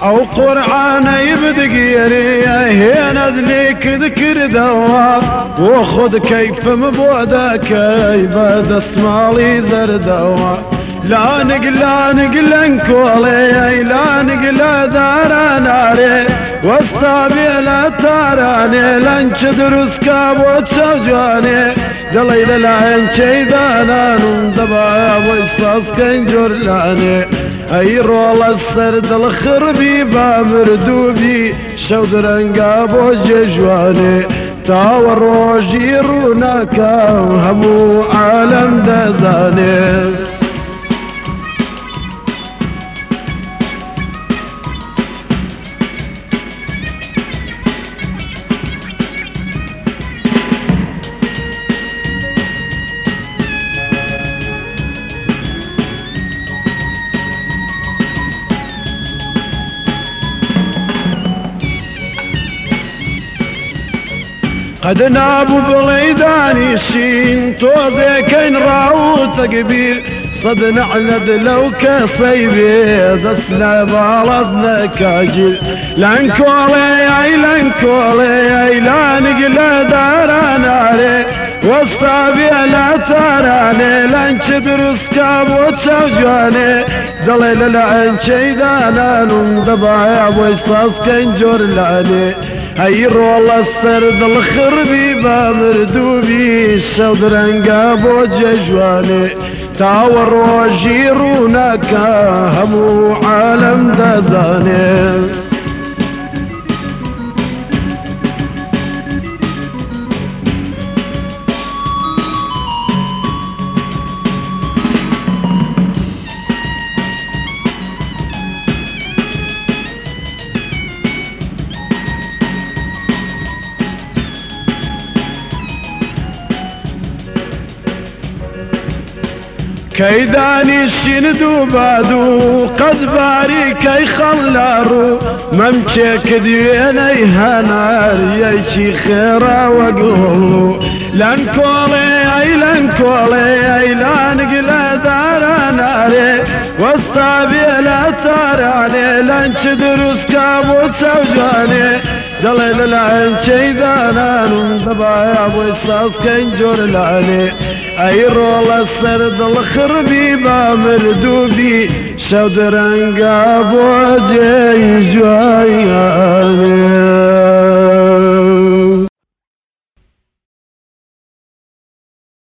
او قرآن يبدقيري هنا ذليك ذكر دوا وخذ كيف مبودا كيف دسمالي زردوا لا نقلا نكولي لا نقلا دار ناري واستابي لا تاراني لنش دروس كابو تشوجاني دليل العين شيدانا نندبا ويصاص كنجر لاني اي رول السرد الخربي بامردوبي شودرنقا بوججواني تاور روجي روناكا همو عالم دزاني قد نابو بليداني الشين توزي كين راوت قبيل صد نعند لو كصيبي دسنا بالضنا كاجل لانكولي اي لانكولي اي لا نقلا دار ناري والصابي لا تراني لانش دروس كابو تشوجاني دليل العين شيدانا نندبا ويصاص كنجر لاني هاي رول السرد الخربي بامردوبي شودرنقا بوججواني تاور وجيروناكا همو عالم دزاني كيداني الشندو بادو قد باري كي خلارو ممشي كديني هنار يشي خيرا وقولو لانكولي اي لانكولي اي لانقلا دار ناري واستابي لا تاراني لانش دروس كابو تسوجاني دليل العين شيدانا نندبا يا ابو الصاص كنجور لاني اي رول السرد الخربي بامردوبي شودرنقا بوجي جوايا